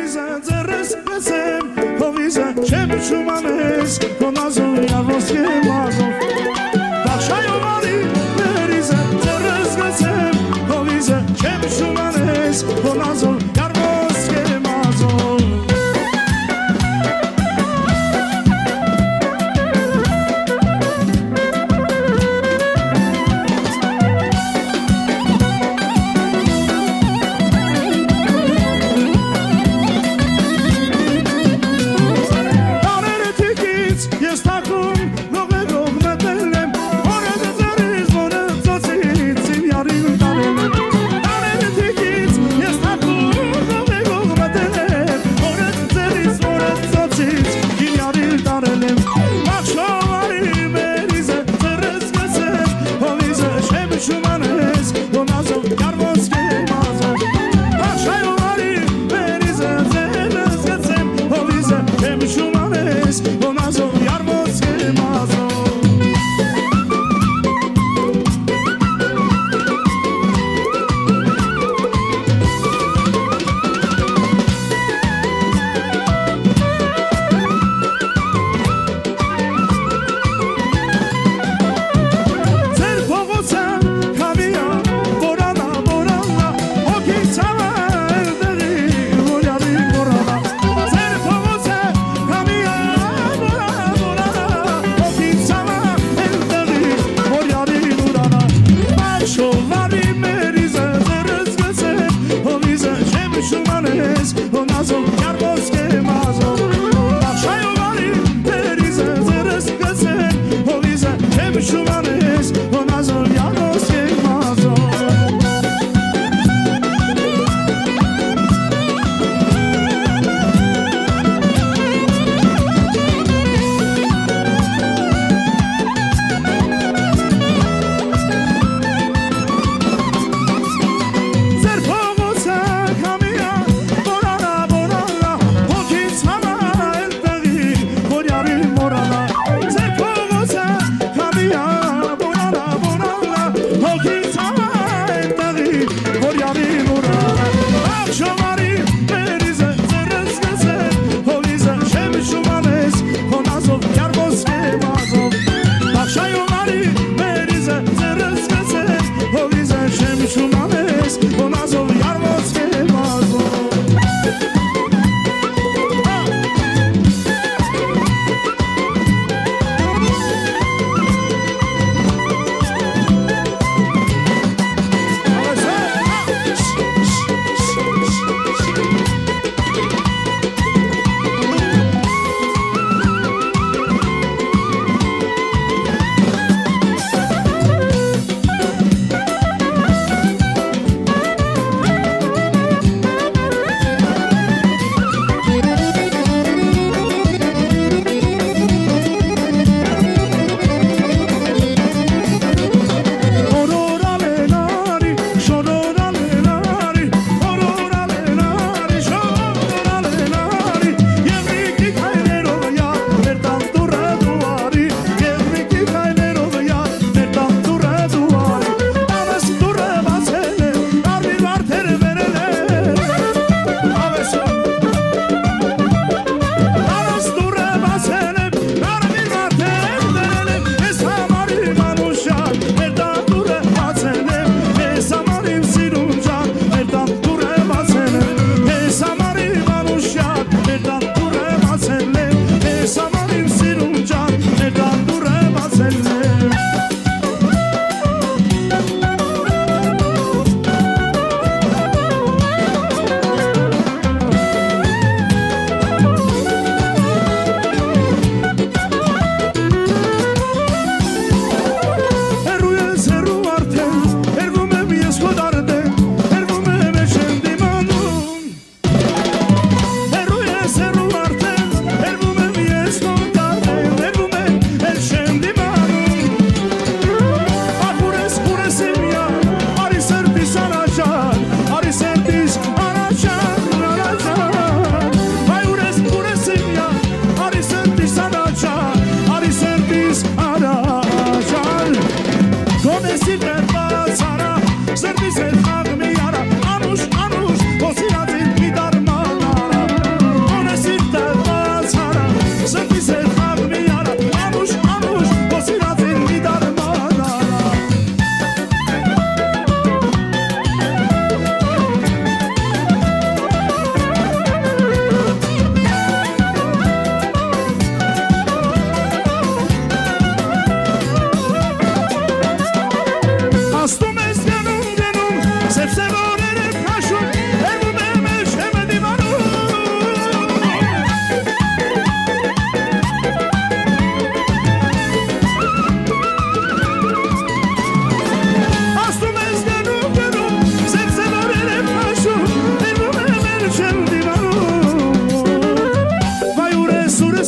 merize Zerres besem Hovize Čem čumanes Konazo Javoskie mazo Dakshayo mari merize Zerres besem Hovize Čem čumanes Konazo Javoskie mazo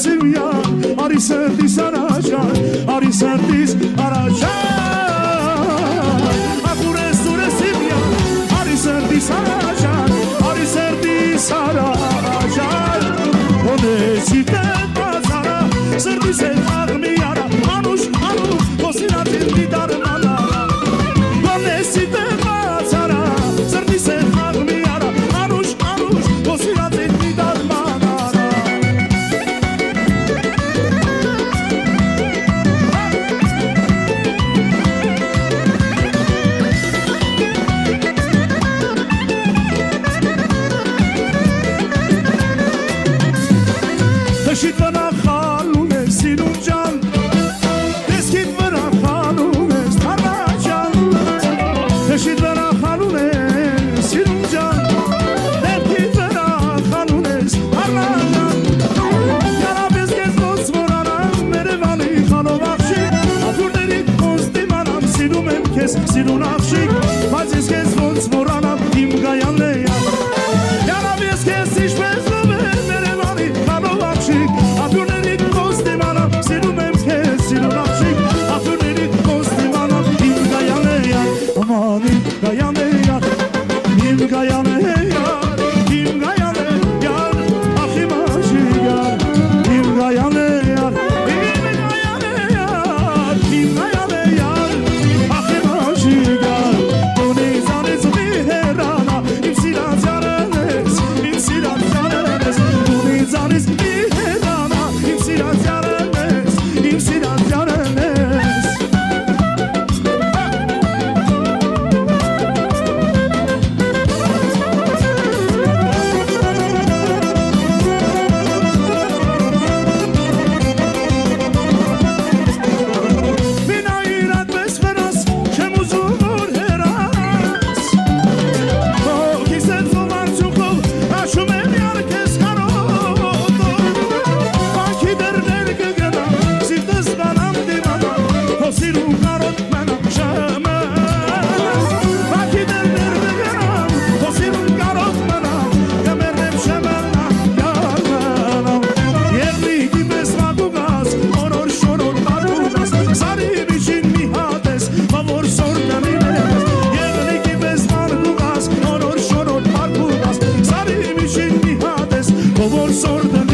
Sevya, Ari Serdis Aracan, Ari Serdis Aracan. Akure Sure Sevya, Ari Serdis Aracan, Ari Serdis Aracan. One site pazara, Serdis Agmiara, Anush Anu, Kosina Tindidar Manara. One site pazara, Serdis Agmiara, Anush Anu, Kosina Tindidar Manara. Deschid văra halune, sinunjan, deschid văra halune, starajan. Deschid văra halune, sinunjan, deschid văra halune, starajan. Iar aveți că-ți toți moraram, merevani halovakshi, afurnerit kostimanam, sinumem kes, sinunakshi. Bazis că-ți toți moraram, im gayanleya. Iar aveți că-ți işbez love, merevani halovakshi. Afurnerit kostimanam, sinumem kes, sinunakshi. Afurnerit kostimanam, im gayanleya. Aman im gayanleya, im gayanleya, im gayanleya. Achim aşigar, im gayanleya, im gayanleya, im gayanleya. Achim aşigar, doni zaniz miherana, im siraz yarenes, im siraz yarenes. Doni zaniz miherana, im siraz yarenes, im siraz yarenes. Vinairat besferas, shemuzur heras. Kisel zomarchukov, ashumem yarkes karoto. Banki derner gagana, siftes banam dimana, hosiru karot manam shama. Banki derner gagana, hosiru karot manam, gamerem shamana yarmanam. Yerli gibes magugas, onor shonor magugas, sari bichin mihades, favor sorganimes. Yerli gibes magugas, onor shonor magugas, sari bichin mihades, favor sorganimes.